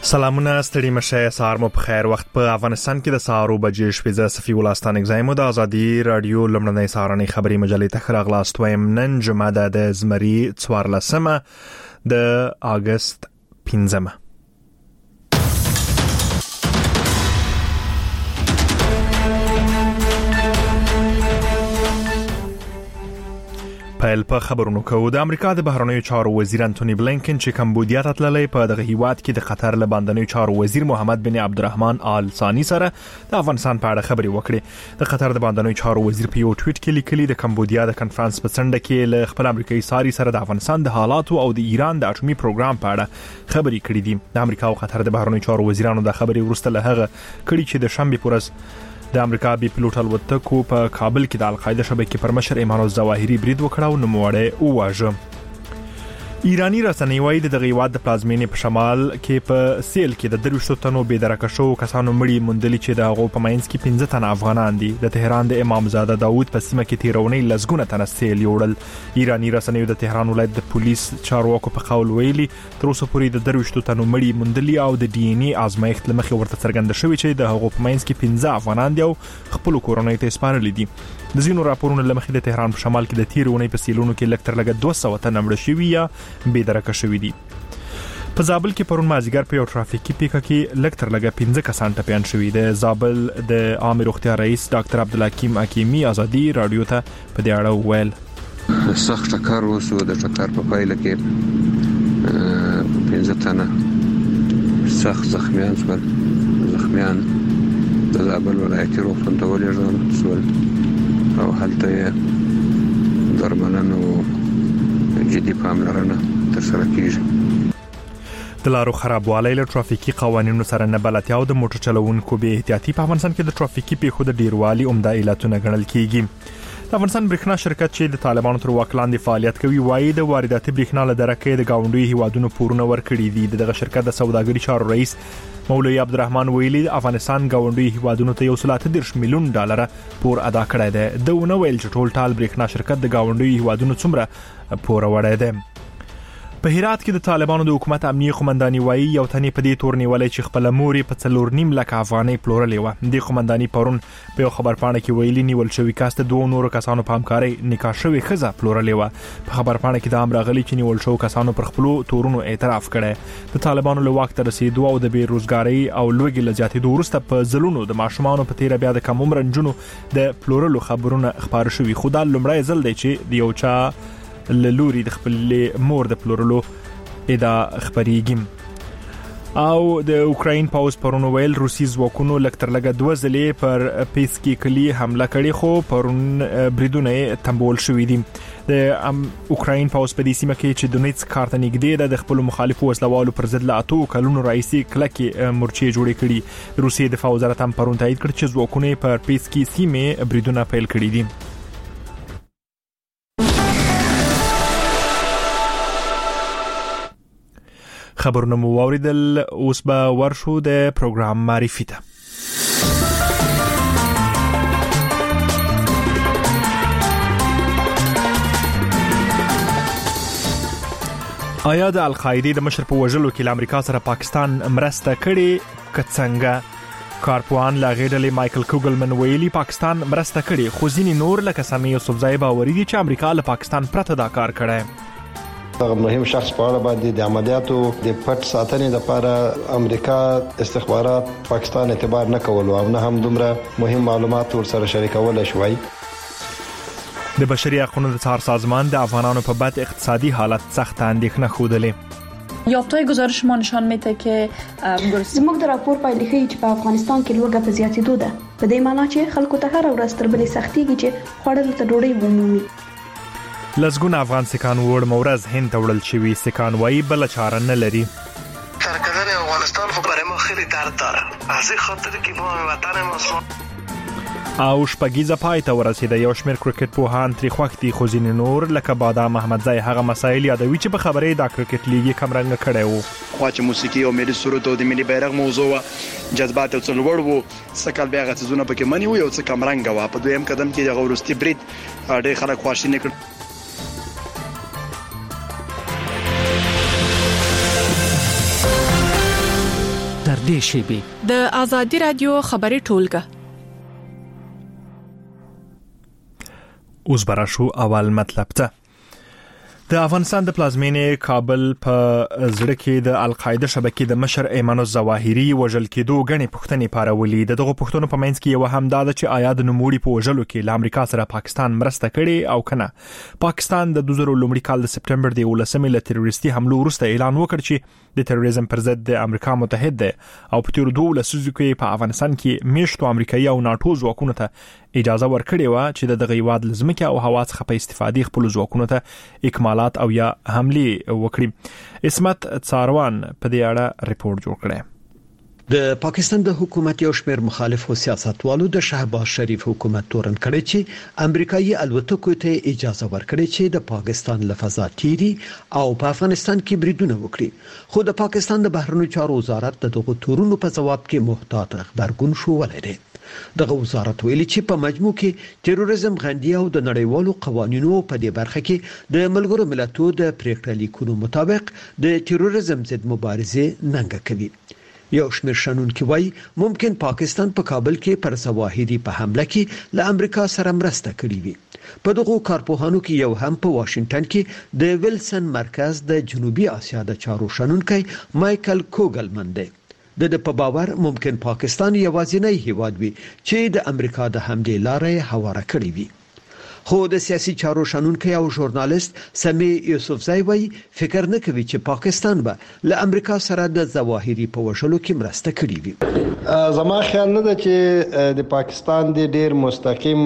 سلامونه ستړي مشه سهار مو په خیر وخت په افغانستان کې د سهارو بجې شپې ز صفي ولستان اگزایمو د ازادي رادیو لمړنۍ سهارنۍ خبري مجلې ته خراغلاست وایم نن جمعه د زمري 14 د اگست 15 په خبرونو کوو د امریکا د بهرنیو چارو وزیر انټونی بلینکن چې کمبودیا ته تللی په دغه هیواد کې د قطر له باندنیو چارو وزیر محمد بن عبدالرحمن آل ثانی سره د افغانستان په اړه خبرې وکړې. د قطر د باندنیو چارو وزیر په یو ټویټ کې لیکلي د کمبودیا د کنفرانس په څنډه کې له خپل امریکایي ساري سره د افغانستان د حالاتو او د ایران د اټومي پروګرام په اړه خبرې کړې دي. د امریکا او قطر د بهرنیو چارو وزیرانو د خبرې وروسته له هغه کړي چې د شنبه پورز د امریکا بي پلوټ الوتکو په کابل کې د القاعده شبکې پر مشر ایمان الظواهری برید وکړ او نوموړی وواژه. ایرانی رسنۍ وايي د غیواد د پلازمینې په شمال کې په سیل کې د 200 تنو بېدرکه شو کسانو مړي موندلي چې د هغو په مینځ کې 15 تنه افغانان دي. د تهران د امامزاده داوود په سیمه کې تیرونی لزګونه تنه سیل یوړل. ایرانی رسنۍ د تهران ولایت د پولیس چارواکو په قول ویلي تر اوسه پورې د 200 تنو مړي موندلي او د ډي ان اي ازمایښت لمخې ورته څرګنده شوې چې د هغو په مینځ کې 15 افغانان دي او خپل کورنۍ ته سپارلي دي. د زینو راپورونو لمخې د تهران په شمال کې د تیرونی په سیلونو کې لکتر لګ 200 تنه مړ شوي یا بېدرکه شوي دي. په زابل کې پرون مازیګر په یو ټرافیکي پیښه کې لکتر لګ 15 کسان ټپيان شوي. د زابل د عامه روغتیا رئیس ډاکټر عبدالحکیم حکیمی ازادي رادیو ته په دې اړه ویل سخت ټکر وسو. د ټکر په پایله کې 15 تنه سخت زخمیان د زابل ولایتي روغتون ته ولېږدول شول او هلته درملنه او جدي پاملرنه ترسره کیږي. د لارو خرابوالی له ټرافیکي قوانینو سره نه بلدتیا او د موټر چلوونکو بې احتیاطي په افغانستان کې د ټرافیکي پیښو د ډیروالي عمده علتونه ګڼل کیږي. د افغانستان برېښنا شرکت چې د طالبانو تر واک لاندې فعالیت کوي وايي د وارداتي برېښنا له درکې د گاونډي هیوادونو پورونه ورکړي دي. دغه شرکت د سوداګري چارو رئیس مولوی عبدالرحمن ویلي افغانستان گاونډي هیوادونو ته 130 میلیون ډالر پور ادا کړی دی. د ونه ویل چې ټول ټال برېښنا شرکت د گاونډي هیوادونو څومره پور وړی دی. په هرات کې د طالبانو د حکومت امنیه قومنداني وايي یو تنې په دې تور نیولای چې خپل موري په 4.5 لک افغانۍ پلورلې و. د قومنداني پرون په خبرپاڼه کې ویلي نیول شوی کاست دوه نورو کسانو په همکاري نکاح شوی خزه پلورلې و. په خبرپاڼه کې د امر غلي چې نیول شو کسانو پر خپل تورونو اعتراف کړي. د طالبانو له وخت رسیدو او د بیروزګاری او لوګي لزیاتېدو وروسته په زلونو د ماشومان په تیر بیا د کم عمر نجونو د پلورلو خبرونه خبر شوي. خو دا لومړی ځل دی چې د یو چا لوري د خپل مور د پلورلو ادا خبريږي. او د اوکراین پاوز پرون ویل روسي ځواکونو لکتر لګ 2 ځلې پر پیسکی کلی حمله کړې خو پرون بریدونه تمبول شوې دي. د اوکراین پاوز په دې سیمه کې چې دونیتس کارت نګدې د خپل مخالفو وسلوالو پر ضد لا اتو کلونو رئیسي کلکي مورچې جوړې کړي. روسي دفاع وزارت هم پرون تایید کړ چې ځواکونه پر پیسکی سیمه بریدونه پیل کړي دي. خبرونه مو واوریدل. اوس به ورشو د پروګرام معرفي ته. آیا د القاعده د مشر په وژلو کې د امریکا سره پاکستان مرسته کړې کڅنګه؟ کارپوهان لا غېډلې مایکل کوګلمن ویلي پاکستان مرسته کړې خو ځینې نور لکه سامي یوسفزای باوري دي چې امریکا له پاکستان پرته دا کار کړی. هغه مهم شخص په اړه باندې د عملیاتو د پټ ساتنې لپاره امریکا استخبارات پاکستان اعتبار نه کول او نه هم دومره مهم معلومات ورسره شریکول شوي. د بشري حقوقو د څار سازمان د افغانانو په بد اقتصادي حالت سخت اندېښنه خوده. یافته‌های گزارش ما نشان میده که زموږ د راپور پایلې ښیي چې په افغانستان کې لوږه په زیاتېدو ده. په دې معنی چې خلکو ته هر ورځ تر بلې سختيږي چې خوړل ته ډوډۍ ومومي. لزګون افغان سکان وړ مورز هند تړل شوی سکان وای بل چاره نه لري. سرکردن افغانستان خو برای ما خیلی درد داره. از این خاطر که ما وطن ماست. او شپږیزه پای ته ورسیده. یو شمېر کرکټ پوهان تری خوښتي خو ځینې نور لکه بادام احمدزی هغه مسایل یادوي چې په خبرې د کرکټ لیګ کم رنګ کړي وو. خو چې موسیقي او ملي سرود او د ملي بیرغ موضوع جذبات او څلور وو سکل بیا غتزونه پکې منی وو یو څه کم رنګ وا. په دویم قدم کې د غورستي برید ډېر خلک خواشینی کړ. نږدې شي. د آزادي رادیو خبري ټولګه. اوس براشو اول مطلب ته. د افغانستان د پلازمینې کابل په زړه کې د القاعده شبکې د مشر ایمن الظواهری وژل کېدو غني پښتنې پارولې. دغه پښتنو په منځ کې یو هم دا چې آیا د نوموړي په وژلو کې له امریکا سره پاکستان مرسته کړې او کنه. پاکستان د 2000 کال د سپټمبر د 18 له تروریستي حملو وروسته اعلان وکړ چې د تروریزم پر ضد د امریکا متحد ده او په تیر 2 لسیزو کې په افغانستان کې میشتو امریکایي او ناتو ځواکونو ته اجازه ورکړې و چې د غیواد لزمکه او هوا څخه په استفادې خپل ځواکونو ته اکمالات او یا حمله وکړي. اسمت څاروان په دې اړه ریپورت جوړ کړی. د پاکستان د حکومت یو شمېر مخالفو سیاستوالو د شهباز شریف حکومت تورن کړی چې امریکایي الوتکو ته اجازه ورکړي چې د پاکستان له فضا تیري او په افغانستان کې بریدونه وکړي. خو د پاکستان د بهرنیو چارو وزارت دغه تورونو په جواب کې محتاط خبرګون شو ولري. دغه وزارت ویلي چې په مجموع کې تروریزم غندي او د نړیوالو قوانینو په دې برخه کې د ملګرو ملتونو د پریکړې لیکونو مطابق د تروریزم ضد مبارزه ننګه کوي. یو شمېر شنونکي وایي ممکن پاکستان په کابل کې پر ظواهری په حمله کې له امریکا سره مرسته کړې وي. په دغه کارپوهانو کې یو هم په واشنگټن کې د ویلسن مرکز د جنوبي اسیا د چارو شنونکي مایکل کوګلمن دی. د په باور ممکن پاکستان یوازینی هیواد وي چې د امریکا د حملې لارې هواره کړې وي. خو د سیاسي چارو شنونکي او ژورنالیست سمی یوسفزای وایي فکر نه کوي چې پاکستان به له امریکا سره د ظواهری په وشلو کې مرسته کړې وي. زما خیال نه ده چې د پاکستان د ډیر مستقیم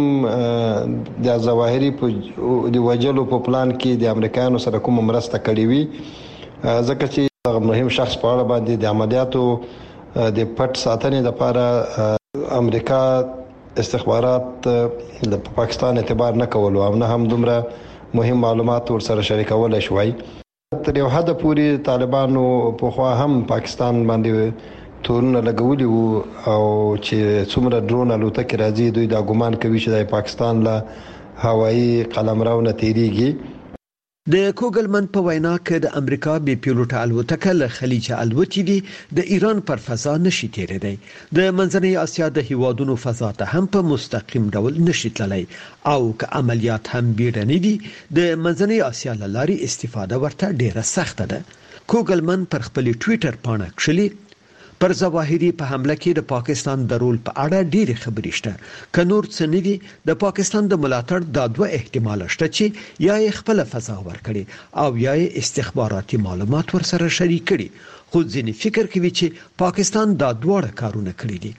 د ظواهری په د وجلو په پلان کې د امریکایانو سره کوم مرسته کړې وي. ځکه چې مهم شخص په اړه باندې د عملیاتو د پټ ساتنې لپاره امریکا استخبارات د پاکستان اعتبار نه کول او نه هم دومره مهم معلومات ورسره شریکول شوي. تر یو حد پورې طالبانو په خوا هم پاکستان باندې تورونه لګولي وو او چې څومره ډرون الوتکې راځي دوی دا ګومان کوي چې د پاکستان له هوایي قلمرو نه تیریږي. د کوګلمن په وینا کې د امریکا بي پیلوټ الوتکه له خلیج الوتې دي د ایران پر فضا نشي تیریدای. د منځنۍ اسیا د هیوادونو فضا ته هم په مستقیم ډول نشي تللی او که عملیات هم بیړني دي د منځنۍ اسیا لاري استفاده ورته ډیره سخته ده. کوګلمن پر خپل ټوئیټر باندې کړلی پر ظواهری په حمله کې د پاکستان د رول په اړه ډېری خبرې شته. که نور څه نه دي د پاکستان د ملاتړ د دوه احتمال شته چې یا یې خپل فضا ورکړي او یا یې استخباراتي معلومات ورسره شریک کړي. خو ځینې فکر کوي چې پاکستان دا دواړه کارونه کړي دي.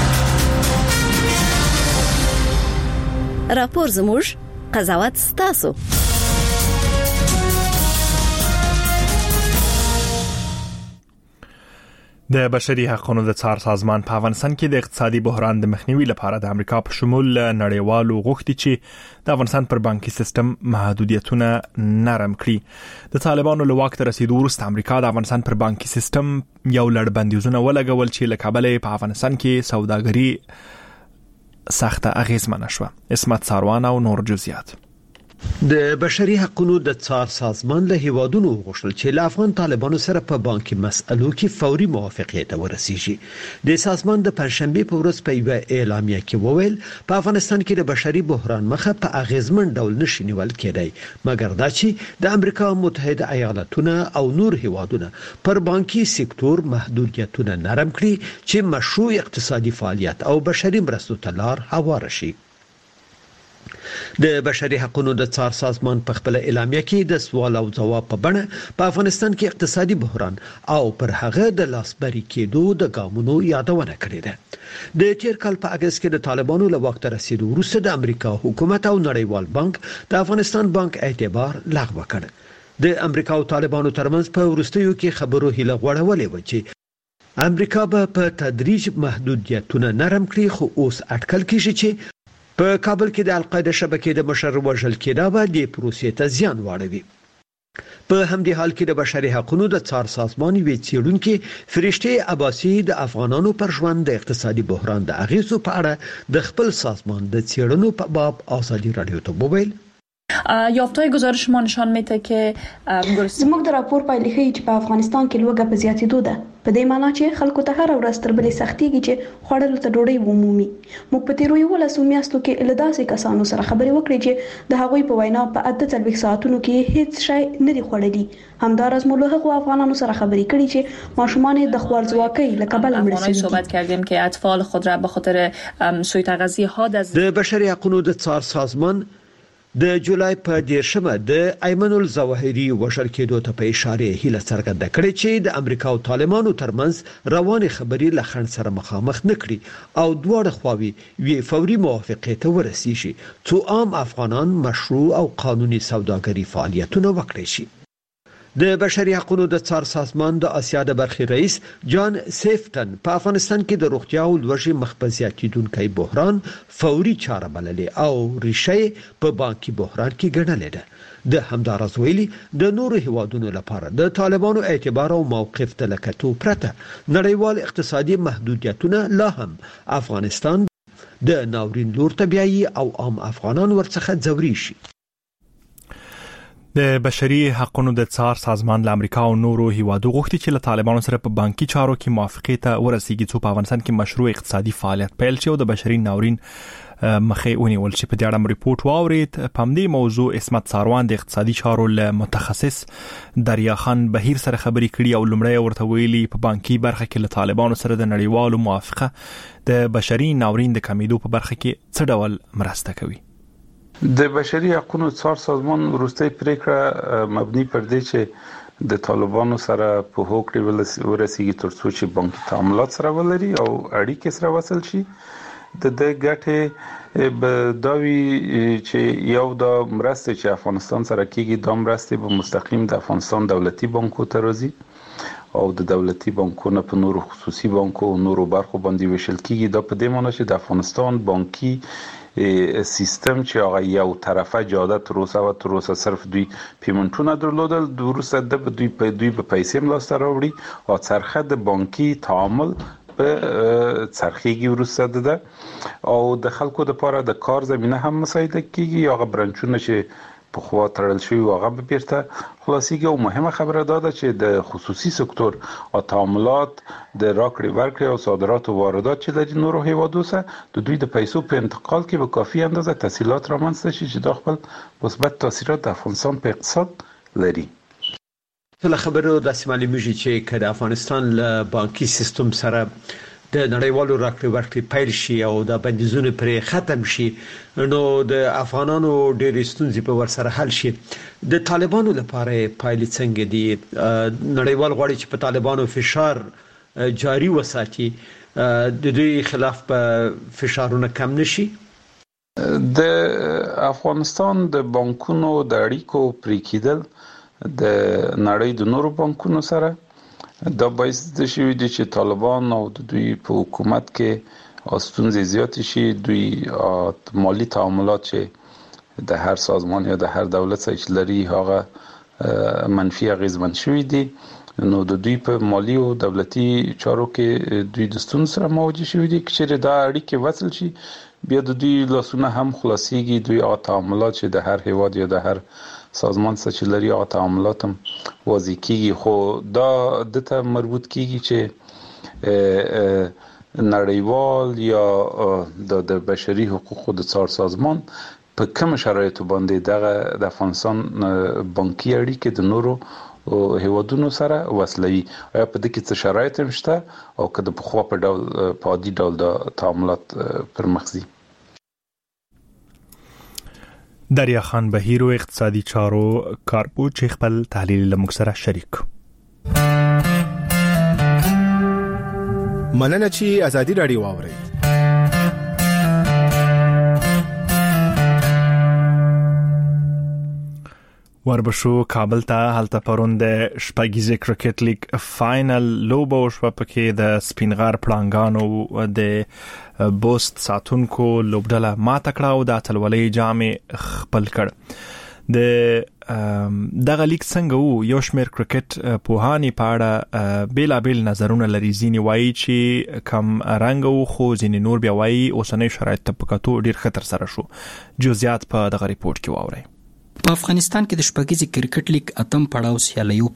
راپور زموږ قضاوت ستاسو. د بشري حقوقو د څار سازمان په افغانستان کې د اقتصادي بحران د مخنیوي لپاره د امریکا په شمول نړیوالو غوښتي چې د افغانستان پر بانکي سیستم محدودیتونه نرم کړي. د طالبانو له واک ته رسیدو وروسته امریکا د افغانستان پر بانکي سیستم یو لړ بندیزونه ولګول چې له کابل په افغانستان کې سوداګري سخته اغیزمنه شوه. اسمت څاروان او نور جزئیات. د بشري حقوقو د څار سازمان له هیوادونو غوښتل چې له افغان طالبانو سره په بانکي مسألو کې فوري موافقت ورسیږي. د سازمان د پنځشنبه په ورځ په یو اعلامیه کې وویل په افغانستان کې د بشري بحران مخه په اغیزمن ډول نشي نیول کېدای مګر دا چې د امریکا متحده ایالاتونه او نور هیوادونه پر بانکي سکتور محدودیتونه نرم کړي چې مشروع اقتصادي فعالیت او بشري مرستو ته لار هواره شي. د بشري حقوقو د څار سازمان په خپل اعلامیه کې د سوال او جواب په بڼه په افغانستان کې اقتصادي بحران او پر هغه د لاسبري کېدو د ګامونو یادونه کړې ده. د تیر کال په اگست کې د طالبانو له وخت رسیدو وروسته د امریکا حکومت او نړیوال بانک د افغانستان بانک اعتبار لغوه کړ. د امریکا او طالبانو ترمنځ په وروستیو کې خبرو هیله غوړولې و چې امریکا به په تدریج محدودیتونه نرم کړي خو اوس اټکل کیږي چې په کابل کې د القاعده شبکې د مشر وژل کېدا به د پروسې ته زیان واړوي. په همدې حال کې د بشري حقوقو د څار سازمان وی څېړونکو فرشته عباسی د افغانانو پر ژوند د اقتصادي بحران د اغیزو په اړه د خپل سازمان د څېړنو په باب آزادی رادیو ته وویل. یافته‌های گزارش ما نشان میده که زموږ د راپور پایلې ښیي چې په افغانستان کې لوږه په زیاتېدو ده. په دې معنی چې خلکو ته هر ورځ تر بلې سختيږي چې خوړل ته ډوډۍ ومومي. موږ په تیرو 11 میاشتو کې له داسې کسانو سره خبرې وکړې چې د هغوی په وینا په 48 ساعتونو کې هیڅ شی نه دی خوړلی. همدارس مو له هغو افغانانو سره خبرې کړې چې ماشومان د خوارځواکۍ له کبله مړ شوي. صحبت کردیم که اطفال خود را به خاطر سوء تغذیه ها د بشري حقوقو د څار سازمان د جولای په 10مه د ایمن الظواهری وشل کېدو ته په اشاره هیله څرګنده کړې چې د امریکا او طالبانو ترمنځ رواني خبرې له خنډ سره مخامخ نکړي او دواړه خواوې وی فوري موافقه ته ورسیږي څو عام افغانان مشروع او قانوني سوداګري فعالیتونه وکړي شي. د بشري حقوقو د څار سازمان د اسیا د برخې رئیس جان سیفټن په افغانستان کې د روغتیا او لوږې مخ په زیاتیدونکي بحران فوري چاره بللې او ریشه په بانکي بحران کې ګڼلې ده. د همدارس ویلي د نورو هیوادونو لپاره د طالبانو اعتبار او موقف د لکتو پرته نړیوال اقتصادي محدودیتونه لا هم افغانستان د ناورین لور ته بیایي او عام افغانان ورڅخه ځوري شي. د بشري حقوقو د څار سازمان له امریکا او نورو هیوادو غوښتي چې له طالبانو سره په بانکي چارو کې موافقه ته ورسیږي څو په افغانستان کې مشروع اقتصادي فعالیت پیل شي او د بشري ناورین مخې ونیول شي. په دې اړه ریپورت واورید. په همدې موضوع اسمت ساروان د اقتصادي چارو له متخصص دریا خان بهیر سره خبرې کړي او لومړی ورته ویلي په بانکي برخه کې له طالبانو سره د نړیوالو موافقه د بشري ناورین د کمیدو په برخه کې څه ډول مرسته کوي. د بشري حقوقو څار سازمان وروستۍ پریکړه مبني پر دې چې د طالبانو سره په هوکړه ورسیږي ترڅو چې بانکي تعاملات سره ولري او اړیکې سره وصل شي. د ګټې به داوی چې یو د مرستې چې افغانستان سره کیږي د مرستې به مستقیم د افغانستان دولتي بانکو ته راځي او د دولتي بانکونو په نورو خصوصي بانکو او نورو برخو باندې ویشل کیږي. دا په دې معنی چې د افغانستان بانکي سیستم چې هغه یو طرفه جاده تر اوسه صرف دوی پیمنټونه درلودل د ورسره د دوی په پیسې ملاسته راوړي او څرخه د بانکي تعامل په څرخيږي ورسره ده او د خلکو لپاره د کار زمينه هم مساعده کیږي. هغه برانچونه چې په خوا تړل شوی هغه به بیرته خلاصيږي او مهمه خبره ده چې د خصوصي سکتور او تعاملات د راکړې ورکړې او صادرات او واردات چې د نورو هیوادو سره د دوی د پیسو په انتقال کې به کافي اندازه تسهیلات رامنځته شي چې دا خپل مثبت تاثیرات د افغانستان په اقتصاد لري. له خبرو د معلومیږي چې کله افغانستان له بانکي سیستم سره د نړیوالو راکړې ورکړې پیل شي او د بندیزونو پرې ختم شي نو د افغانانو ډېرې ستونزې په ورسره حل شي. د طالبانو لپاره پایلې څنګه دي؟ نړیوال غواړي چې په طالبانو فشار جاری وساتي د دوی خلاف په فشارونه کم نشي. د افغانستان د بانکونو د اړیکو پرې کېدل د نړۍ د نورو بانکونو سره دا باعث د شوی دي چې طالبان او د دوی په حکومت کې ستونزې زیات شي. دوی مالی تعاملات چې د هر سازمان یا د هر دولت سره لري هغه منفي اغیزمن شوی دي. نو د دوی په مالی او دولتي چارو کې دوی د ستونزو سره مواجه شوی دي. چې دا اړیکې وصل شي بیا د دوی لاسونه هم خلاصيږي. دوی هغه تعاملات چې د هر هیواد یا د هر سازمان سره چې لري هغه تعاملات هم واضح کیږي. خو دا دته مربوط کیږي چې نړیوال یا د بشري حقوقو د څار سازمان په کوم شرایطو باندې دغه د افغانستان بانکي اړیکې د نورو هیوادونو سره وصلوي. آیا په دې کې څه شرایط هم شته او که د پخوا په ډول په عادي ډول د تعاملات پر مخ ځي؟ دریا خان بهیر او اقتصادي چارو کارپو چې خپل تحلیل له موږ سره شریک. مننه چې ازادي رادیو واوري. وربشو کابل ته هلته پرون د شپږیزې کرکټ لیگ فائنل لوبه وشوه. پکې د سپینغار پړانګانو د بوست ساتونکو لوبډله ماته کړه او د اتلولۍ جام خپل کړ. د دغه لیگ څنګه وو؟ یو شمېر کرکټ پوهانی په اړه بیلابیل نظرونه لري. ځینې وایي چې کم رنګ وو خو ځینې نور بیا وایي اوسنۍ شرایط ته په کتو ډیر خطر سره شو. جزئیات په دغه ریپورت کې واورئ. په افغانستان کې د شپږیزې کرکټ لیگ اتم پړاو سیالیو پای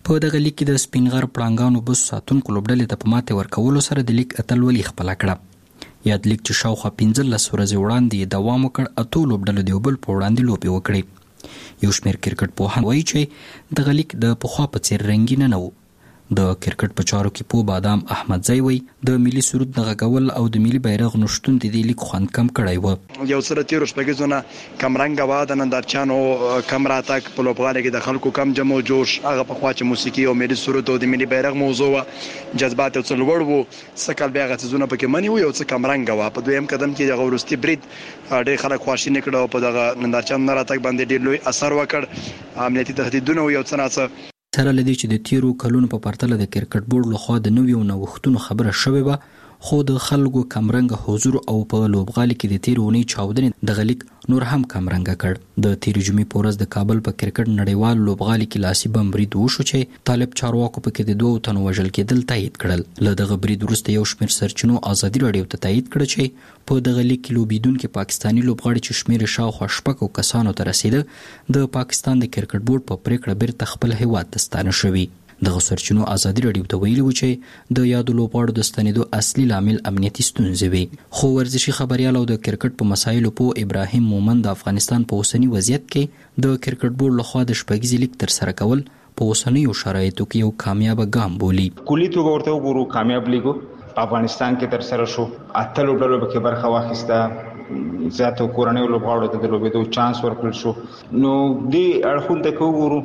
په دغه لیک کې د سپینغر پړانګانو بس ساتونکو لوبډلې ته په ماته ورکولو سره د لیک اتلولي خپل کړه. یاد لیک چې شاوخوا 15 ورځې وړاندې دوام وکړ، اته لوبډلو د یو بل په وړاندې لوبې وکړې. یو شمېر کرکټ پوهان وایي چې دغه لیک د پخوا په څېر رنګین نه و. د کرکټ په چارو کې پوه بادام احمدزی وایي د ملي سرود د غږول او د ملي بیرغ نشتون د دې لیک خوند کم کړی و. یو سره تیر شپږ زونه کمرنګ وا د نندارچانو کم راتګ په لوبغاله کې د خلکو کم جمع جوش، هغه په خوا چې موسیقي او ملي سرود او د ملي بیرغ موضوع جذبات او څلور وو، سکل بیا غته زونه پکې منی وو، یو څه کمرنګ وا. په دویم قدم کې د غورستي برید ډېر خلک خواشینی کړه او په دغه نندارچان نه راتګ باندې ډېر لوی اثر وکړ. امنیتي تهدیدونه یو څه ناڅه سره لدی چې د تیرو کلونو په پرتله د کرکټ بورډ لخوا د نویو نوښتونو خبره شوې وه، خو د خلکو کمرنګ حضور او په لوبغالي کې د تیرو اونۍ چاودنې دغه لیک نور هم کمرنګ کړ. د تیرې جمعې په ورځ د کابل په کرکټ نړیوال لوبغالي کې لاسي بم برید وشو چې طالب چارواکو پکې د 2 تنو وژل کېدل تایید کړل. له دغه برید وروسته یو شمېر سرچینو ازادي راډیو ته تایید کړ چې په دغه لیک کې لوبیدونکي پاکستاني لوبغاړي چې شمېر شاوخوا 6 کسانو ته رسیده د پاکستان د کرکټ بورډ په پریکړه بیرته خپل هیواد ته ستانه شوي. دغه سرچینو ازادي راډیو ته ویلي و چې د یادو لوبغاړو د ستنېدو اصلي لامل امنیتي ستونزې وي. خو ورزشي خبريال او د کرکټ په مسایلو په ابراهیم مومن د افغانستان په اوسنی وضعیت کې د کرکټ بورډ لخوا د شپږیزې لیک تر سره کول په اوسنیو شرایطو کې یو کامیاب ګام بولي. کلی توګه ورته وګورو کامیاب لیګو افغانستان کې تر سره شو، اته لوبډلو به برخه واخیسته، زیاتو کورنۍ لوبغاړو ته د لوبېدو چانس ورکړل شو. نو دې اړخون ته وګورو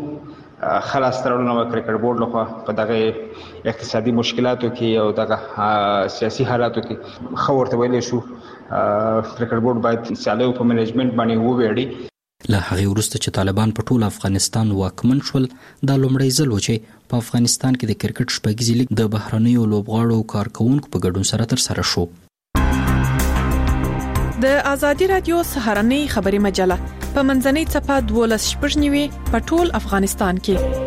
خلاص ترونه کرکټ بورډ لخوا په دغه اقتصادي مشکلاتو کې او دغه سیاسي حالاتو کې خبرته ویلې شو کرکټ بورډ باید سیالو په منیجمنت باندې وویړي. له هغې وروسته چې طالبان په ټول افغانستان واکمن شول، دا لومړی ځل و چې په افغانستان کې د کرکټ شپږیزې لیګ د بهرنیو لوبغاړو او کارکوونکو په ګډون سره تر سره شو. د ازادي رادیو سهارنۍ خبري مجله په منځنۍ صفحه 12 په ټول افغانستان کې.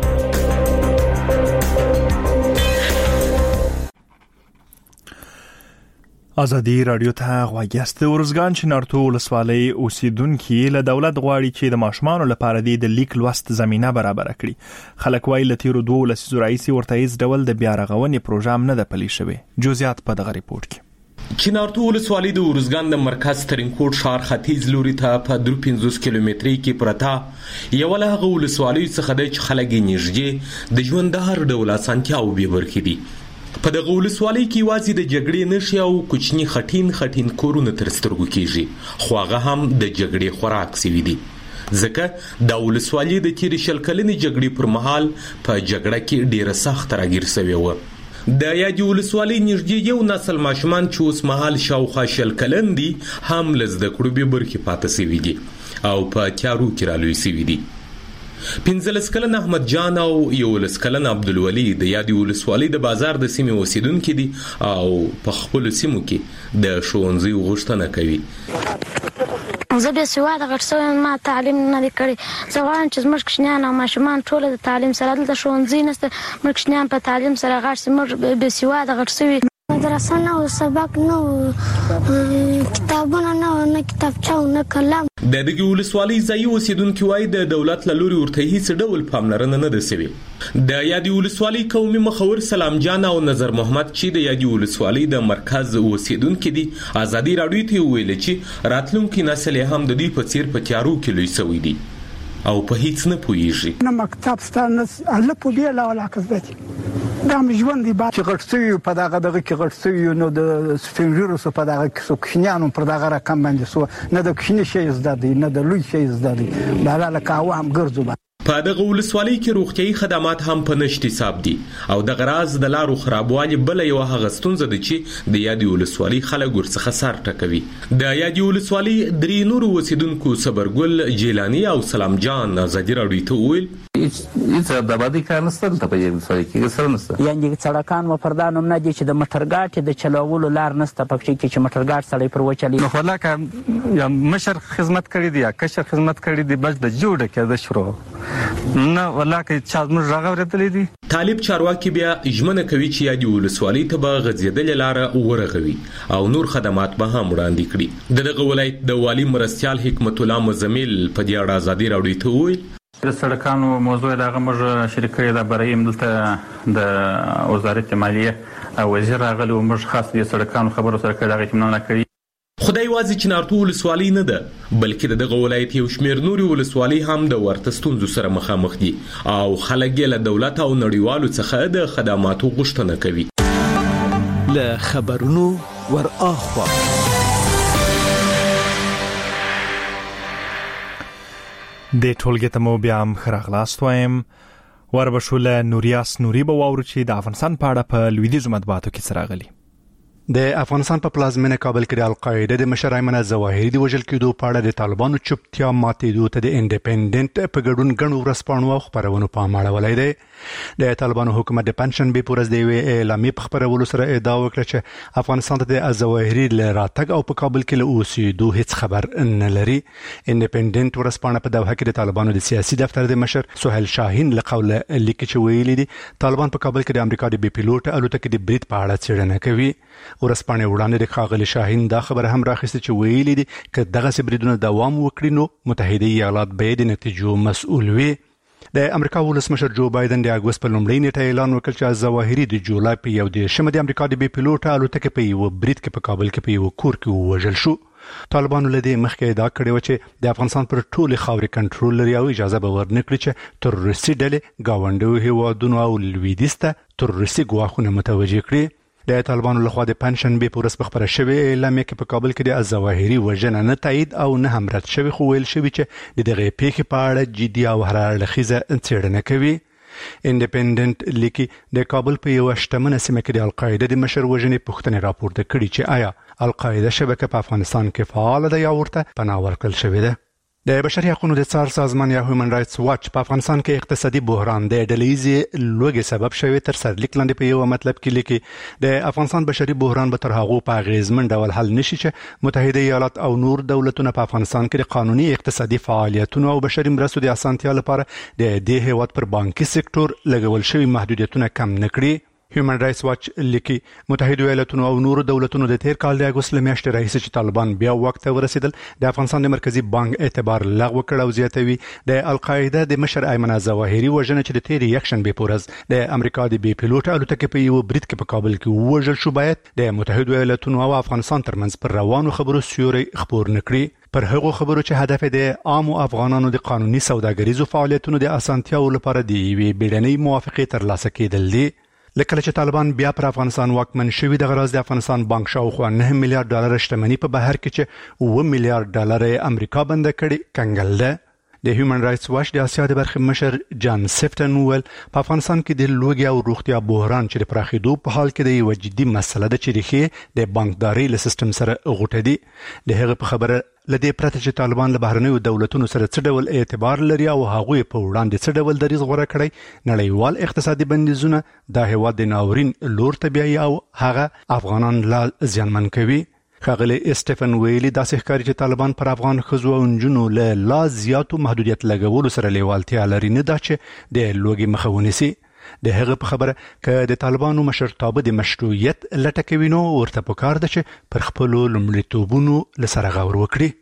ازادي رادیو ته غواګست ورزګان چې نارتو ولسوالۍ اوسیدونکو له دولت غواړي چې د ماشومانو لپاره د لیک لوست زمينه برابر کړي. خلک وايي له تیرو 2 لسیزو راځي ورته هیڅ ډول د بیا رغونې پروژه نه ده پلي شوې. جزئیات په دغه ریپورت کې. چینارتو ولسوالۍ د ورزګان د مرکز ترینکوټ ښار ختیځ لوري ته په 53 کیلومتري کې پرته یو له هغه ولسوالۍ څخه د خلک نږدې د ژوند د هر ډول اسانتیاو به برخې دي. په دغه ولسوالۍ کې وازي د جګړې نشي او کوچني خټین کورونه تر سترګو کیږي، خو هغه هم د جګړې خوراک سوي دي. ځکه د ولسوالۍ د تیر شل کلنې جګړې پر مهال په جګړه کې ډیره سخت راګیر شوی و. د یادې ولسوالۍ نږدې یو نسل ماشومان چې اوس مهال شاوخوا شل کلن دي هم له زده کړو به برخې پاتې شوي دي او په تیارو کې رالوی شوي دي. 15 کلن احمد جان او 11 کلن عبدالولي د یادې ولسوالۍ د بازار د سیمې اوسیدونکي دي او په خپل سیمو کې د ښوونځي غوښتنه کوي. زه به سواده غړسوم، ما تعلیم نه کړی. زه وایم چې زموږ کشنیان او ماشومان ټول د تعلیم سره دلته ښوونځي نشته، موږ کشنیان په تعلیم سره غړسي، موږ به سواده غړسوي. مدرسه نه او سبق نه کتابونه نه کتابچه نه قلم. د دغه ولسوالۍ ځای اوسیدونکو وايي د دولت له لوري ورته هیڅ ډول پاملرنه نه ده شوې. د یادې ولسوالۍ قومي مخور سلام جان او نظر محمد چې د یادې ولسوالۍ د مرکز اوسیدونکو دي ازادي راډیو ته ویل چې راتلونکي نسل هم د دې په څیر په تیارو کې لوی شوی دي او په هیڅ نه پوهیږي. نه مکتب ستانه الله په دی لا ولا کسبت دا ژوند دی چې غړسوي په دغه کې غړسوي نو د سپینجورو په دغه کې کښنیانو پر دغه رقم باندې سو نه د کښنی شي زده دي نه د لوی شي زده دي بل له کاوه هم ګرځو. په دغه ولسوالۍ کې روغتيایي خدمات هم په نشټي حساب دي او د غراز د لارو خرابوالي بل یو هغه ستونزه ده چې د یادې ولسوالۍ خلک ورڅخه سر ټکوي. د یادې ولسوالۍ درې نور اوسیدونکو صبرګل جیلانی او سلام جان ازادي راډیو ته ویل چې د باندې کار نشته ته په یوه ولسوالۍ کې سره نشته، یعنی سړکان و پردانم نه دي چې د موټرګاټ د چلولو لار نشته پکې چې موټرګاټ سړی پر وچلی. نو خلاک یا مشر خدمت کړی دی یا کشر خدمت کړی دی بس د جوړه کې د شروع نه ولکه چا موږ راغورتلې دي. طالب چارواکي بیا اجمنه کوي چې یادې ولسوالۍ ته به غځېدلې لاره ورغوي او نور خدمات به هم وړاندې کړي. دغه ولایت د والي مرستیال حکمت الله مزمل په دې اړه ازادي راډیو ته ویل د سړکانو موضوع دغه موږ شریکې د برایم دلته د وزارت مالیه وزیر راغلی او موږ خاص د سړکانو خبرو سره کړه دغه اطمینان کړی. خدای واځي چې نارتو ولسوالۍ نه ده بلکې دغه ولایت یو شمېر نوري ولسوالۍ هم د ورته ستونزو سره مخامخ دي او خلک یې له دولت او نړیوالو څخه د خدماتو غوښتنه کوي. له خبرونو ور اخوا د ټولګې ته مو بیا هم خراغلاست وایم. وربشوله نوریاس نوري به واورو چې د افغانستان په اړه په لویدیځو مطبوعاتو کې څه راغلي. د افغانستان په پلازمینه کابل کې د القاعده د مشر ایمن الظواهري د وژل کېدو په اړه د طالبانو چوپتیا ماتېدو ته د انډیپندنت په ګډون غنو ورسپانو او خبرونو پام اړولای دی. د طالبانو حکومت د پنشن به پورز دی اعلامي په خبرولو سره ادعا وکړه چې افغانستان ته د الظواهري له راتګ او په کابل کې له اوسېدو هیڅ خبر نه لري. انډیپندنت ورسپانه په دوحه کې د طالبانو د سیاسي دفتر د مشر سهیل شاهین له قوله لیکي چې ویلي دي طالبان په کابل کې د امریکا د بي پیلوټ الوتکې د برید په اړه څېړنه کوي. ورسپانه وړاندې د ښاغلي شاهین دا خبره هم راخسته چې ویلي دي چې دغه سبریدونه دوام وکړي نو متحده ایالات به د نتیجو مسؤل وي. د امریکا ولسمشر جو بایدن د اگست په لومړۍ نیټه اعلان وکړ چې الظواهري د جولای په 11 د امریکا د بي پیلوټ الوتکې په یو برید کې په کابل کې په یو کور کې ووژل شو. طالبانو له دې مخکې ادعا کړې و چې د افغانستان پر ټولې خاورې کنټرول لري او اجازه به ورنکړي چې تروریستي ډلې ګاونډیو هیوادونو او لویدیځ ته تروریستي ګواښونه متوجه کړي. د طالبانو لخوا د پنشن به پورس په خبره شوی اعلامیه کې په کابل کې د الظواهري وژنه نه تایید او نه هم رد شوی خو ویل شوی چې د دغه پیښې په اړه جدي او هر اړخیزه څېړنه کوي. انډیپندنت لیکي د کابل په یو شتمنه سیمه کې د القاعده د مشر وژنې پوښتنه راپورته کړې چې آیا القاعده شبکه په افغانستان کې فعال ده یا ورته پناه ورکړل شوې ده. د بشري حقوقو د څار سازمان یا هیومن رائټس واچ په افغانستان کې اقتصادي بحران د ډله‌ایزې لوږې سبب شوی تر سرلیک لاندې په یو مطلب کې لیکي د افغانستان بشري بحران به تر هغه په اغیزمن ډول حل نشي چې متحده ایالات او نور دولتونه په افغانستان کې د قانوني اقتصادي فعالیتونو او بشري مرستو د اسانتیا لپاره د دې هیواد پر بانکي سکتور لګول شوی محدودیتونه کم نکړي. هیومن رائټس واچ لیکي متحده ایالاتونو او نورو دولتونو د تیر کال د اگست لمیاشتې راهیسې چې طالبان بیا وخت ته ورسېدل د افغانستان د مرکزی بانک اعتبار لغوه کړ او زیاتوي د القاعده د مشر ایمن الظواهري وژنه چې د تیر یکشن به پورز د امریکا د بي پیلوټ الوتکې په یو برید کې په کابل کې وژل شو باید د متحده ایالاتونو او افغانستان ترمنځ پر روانو خبرو سیوري خبر نکړي. پر هغو خبرو چې هدف د عام افغانانو د قانوني سوداګریزو فعالیتونو د اسانتیاو لپاره د یوې بیړنۍ موافقه ترلاسه کېدل دي. لکه چې طالبان بیا پر افغانستان واکمن شوی د غراض د افغانستان بانک شاوخوا 9 میلیارډ ډالر شتمنۍ په بهر کې چې 1 میلیارډ ډالر امریکا بند کړي کنګل ده. د هیومن رائټس واچ د اسیا د برخې مشر جان سیفټن ویل په افغانستان کې د لوږې او روغتیا بحران چې د پراخېدو په حال کې د یو جدي مسله ده چې ریښې د بانکداري له سیستم سره غوټه دي. د هغه په خبره لدې پرته چې طالبان له بهرنیو دولتونو سره څه ډول اعتبار لري او هغه په وړاندې څه ډول دریځ غوړه کړی نړیوال اقتصادي بندیزونه د هیواد د ناورین لور ته بیاي او هغه افغانان لا زیانمن کوي. ښاغلی اسټیفن ویلي داسې ښکاري چې طالبان پر افغان ښځو او نجونو له لا زیاتو محدودیت لګولو سره لیوالتیا لري نه دا چې د لوږې مخه ونیسي. د هغه په خبره که د طالبانو مشرتابه د مشروعیت لټه کوي نو ورته پکار ده چې پر خپلو لومړیتوبونو له سره غور وکړي.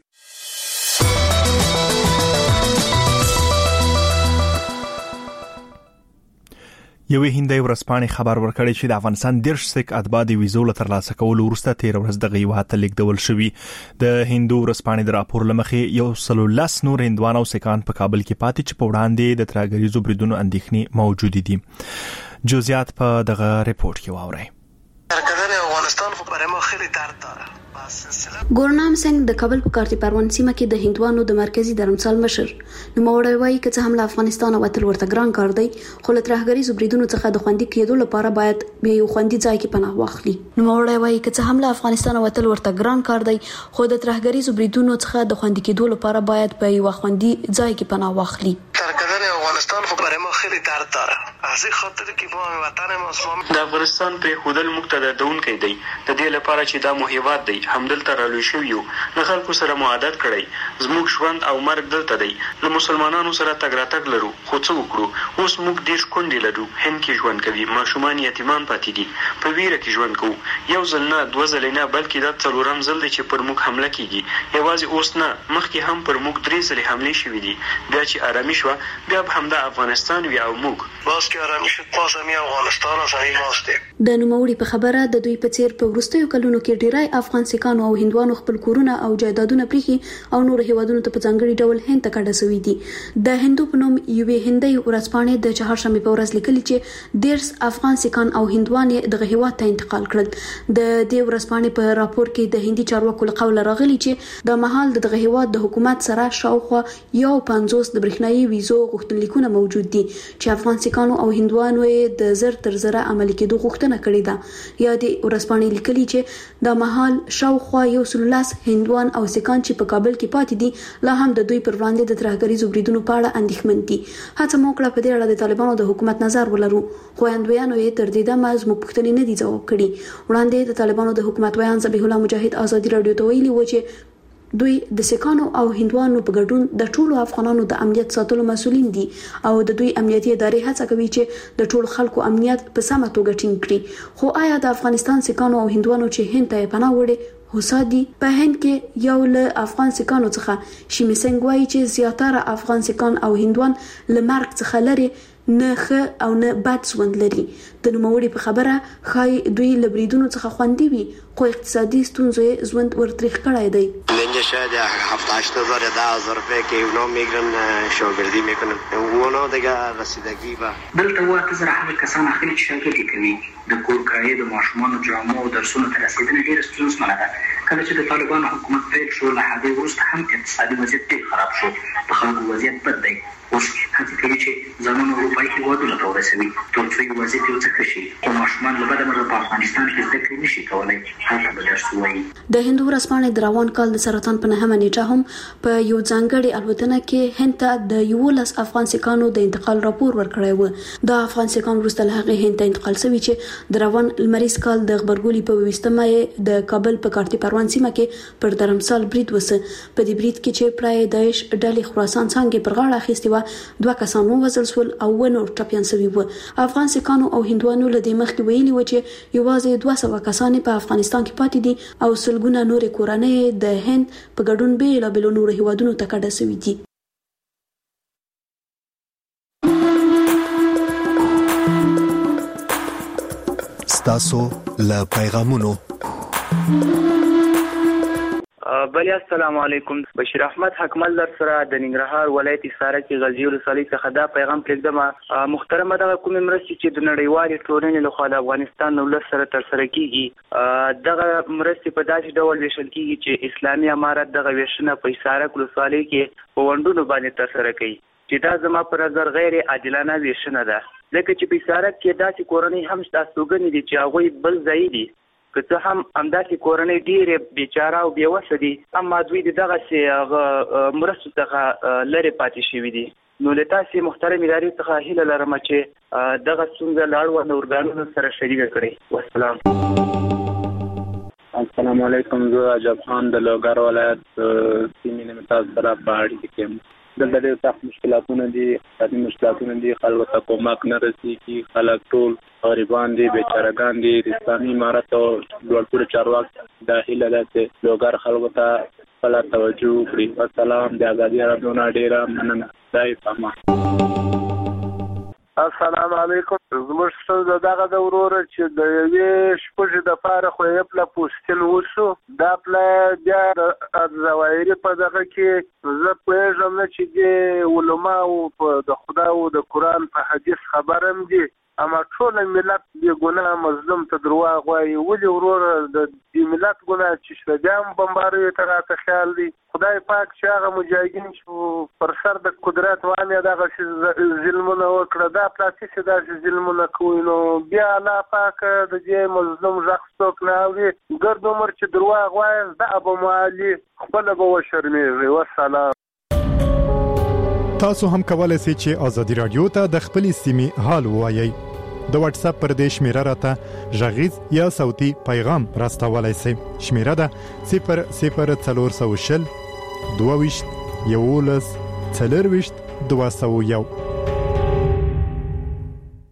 یوې هندۍ ورځپاڼې خبر ورکړی چې د افغانستان 10 سک اتباع د ویزو له ترلاسه کولو وروسته 13 ورځې د غیوات لیکدول شوی. د هندو ورځپاڼې د راپور لمخې یو 13 نور هندوان او سکان په کابل کې پاتې چې په وړاندې د ترهګریزو بریدونو اندېښنې موجود دي. جزئیات په دغه ریپورت کې واورئ. افغانستان خو برای ما خیلی درد داره. ګورنام سنگ د کابل په کارتي پروان سیمه کې د هندوانو د مرکزی درمسال مشر نوموړی وایي چې هم له افغانستان او تل ورته ګران کار دی خو له ترهګریزو بریدونو څخه د خوندي کېدو لپاره باید به یو خوندي ځای کې پناه واخلي. نوموړی وایي چې هم له افغانستان او تل ورته ګران کار دی خو د ترهګریزو بریدونو څخه د خوندي کېدو لپاره باید به یو خوندي ځای کې پناه واخلي. افغانستان خو برای ما خیلی درد داره از این خاطر که ما وطن ماست. د افغانستان پر خودل مقتدا دون کې دی د دې لپاره چې دا مو هیواد دی همدلته رالوي شو یو له خلکو سره معادت کړی زموږ ژوند او مرګ دلته دی له مسلمانانو سره تګ راتګ لرو خو څه وکړو اوس موږ ډېر کونډې لرو هند کې ژوند کوي ماشومان یتیمان پاتې دي په ویره کې ژوند کوو یو ځل نه دوه ځلې نه بلکې دا څلورم ځل دی چې پر موږ حمله کیږي یوازې اوس نه مخکې هم پر موږ 3 ځلې حملې شوې دي بیا چې آرامي شوه بیا به همدا افغانستان وي او موږ باز که آرامي شد باز هم افغانستان او صحیح ماست. د نوموړي په خبره د دوی په څیر په وروستیو کلونو کې ډیری افغان سیکانو او هندوانو خپل کورونه او جایدادونه پریخي او نور هیوادونو ته په ځانګړي ډول هند ته کډه شوي دي. د هندو په نوم یوې هندۍ ورځپاڼې د چهارشنبه په ورځ لیکلي چې 10 افغان سیکان او هندوان دغه هیواد ته انتقال کړل. د دې ورځپاڼې په راپور کې د هندي چارواکو له قوله راغلي چې د مهال دغه هیواد د حکومت سره شاوخوا 50 د برېښنايي ویزو غوښتنلیکونه موجود دي چې افغان سیکانو او هندوانو د زر تر زره عملي کېدو غوښتنه کړې ده. یا د ورځپاڼې لیکلي چې د مهال شاوخوا 113 هندوان او سیکان چې په کابل کې پاتې دي لا هم د دوی پر وړاندې د ترهګریزو بریدونو په اړه اندېښمن دي. هڅه مو کړه په دې اړه د طالبانو د حکومت نظر ولرو خو اندویانو یې تر دې دمه زموږ پوښتنې نه دي ځواب کړي. وړاندې د طالبانو د حکومت ویان ذبیح الله مجاهد ازادي رادیو ته ویلي و چې دوی د سیکانو او هندوانو په ګډون د ټولو افغانانو د امنیت ساتلو مسؤلین دي او د دوی امنیتي ادارې هڅه کوي چې د ټولو خلکو امنیت په سمه توګه ټینګ کړي. خو آیا د افغانستان سیکانو او هندوانو چې هند ته پناه وړي هوسا دي؟ په هند کې یو له افغان سیکانو څخه شیمي سنگ وایي چې زیاتره افغان سیکان او هندوان له مرګ څخه لري نه ښه او نه بد ژوند لري. د نوموړي په خبره ښایي دوی له بریدونو څخه خوندي وي خو اقتصادي ستونزو ژوند ورتریخ کړی دی. اینجا شاید 7-8,000 یا 10,000 روپये که اونا میگیرن شاگردی میکنن اونا دیگه رسیدگی به دلته 8,000 همه کسان اخلي چې شاګردي کوي د کور کرایې د ماشومانو جامو او درسونو ته رسیدنه ډېره ستونزمنه ده. کله چې د طالبانو حکومت پیل شو له هغې وروسته هم اقتصادي وضعیت ډېر خراب شو د خلکو وضعیت بد دی. اوس هڅې کوي چې ځانونه اروپایي هېوادونو ته ورسوي تر څو یې وضعیت یو څه ښه شي خو ماشومان له بده مرغه په افغانستان کې زده کړې نشي کولی هلته به درس ووایي. د هند ورځپاڼې د روان کال د سرطان په 9مه نیټه هم په یو ځانګړي الوتنه کې هند ته د 11 افغان سیکانو د انتقال راپور ورکړی و. د افغان سیکان وروسته له هغې هند ته انتقال شوي چې د روان لمریز کال د غبرګولي په 20مه د کابل په کارتي پروان سیمه کې پر درمسال برید وسه. په دې برید کې چې پرای داعش ډلې خراسان څنګه پر غاړه اخیستي و 2 کسان ووژل شول او نور ټپيان شوي و. افغان سیکانو او هندوانو له دې مخکې ویلي و چې یوازې 200 کسان په افغانستان کې پاتې دي او سلګونه نور کورنۍ د هند په ګډون بیلابېلو نورو هیوادونو ته کډه شوي دي. ستاسو له پیغامونو بلی السلام علیکم. بشیر احمد حکمل در سره د ننګرهار ولایت ساره کې غزي ولسوالۍ څخه دا پیغام پرېږدم. محترمه دغه کومې مرستې چې د نړیوالې ټولنې لخوا د افغانستان د ولس سره ترسره کیږي دغه مرستې په داسې ډول ویشل کیږي چې اسلامي امارت دغه ویشنه په ساره ولسوالۍ کې په وندونو باندې ترسره کوي چې دا زما په نظر غیر عادلانه ویشنه ده ځکه چې په ساره کې داسې کورنۍ هم ستاسوګنې دي چې هغوی بل ځای دي که څه هم همداسې کورنۍ ډېرې بیچاره او بېوسه دي اما دوی د دغسې مرستو څخه لرې پاتې شوي دي. نو له تاسې محترم ادارې څخه هیله لرم چې دغه ستونزه له اړونده ارګانونو سره شریکه کړئ. والسلام. السلام علیکم. زه عجب خان د لوګر ولایت سیمې نه تاسو سره په اړیکه کې یم. دلته ډېر سخت مشکلاتونه دي اقتصادي مشکلاتونه دي خلکو ته کومک نه رسېږي خلک ټول غریبان دي بیچارهګان دي. د اسلامي امارت او لوړپوړي چارواکو دا هیله ده چې لوګر خلکو ته خپله توجه وکړي. والسلام. د ازادي راډیو نه ډېره مننه. خدای پامان. السلام علیکم. زموږ ستونزه دغه ده وروره چې د یوې شپږې دپاره خو یې پله پوستین وشو دا پله بیا ظواهري په دغه کې زه پوهېږم نه چې دې علماو د خدای او د قرآن په حدیث خبر هم دي اما ټول ملت بې ګناه مظلوم ته درواغ وایي. ولې وروره د دې ملت ګناه چې شته بیا هم بمباریو ته راته خیال دی. خدای پاک چې هغه مجاهدین چې پر سر د قدرت وانې دغسې ظلمونه وکړه دا پلاسې چې داسې ظلمونه کوي نو بیا الله پاک د دې مظلوم غږ څوک نه اوري. ګرد عمر چې درواغ وایي دا به معالي خپله به وشرمېږي. والسلام. تاسو هم کولای شئ چې ازادي رادیو ته د خپلې سیمې حال ووایئ. د واتس اپ پر دې شمیره راته غږیز یا صوتي پیغام راستولای شئ. شمیره ده 00420 22 11 201.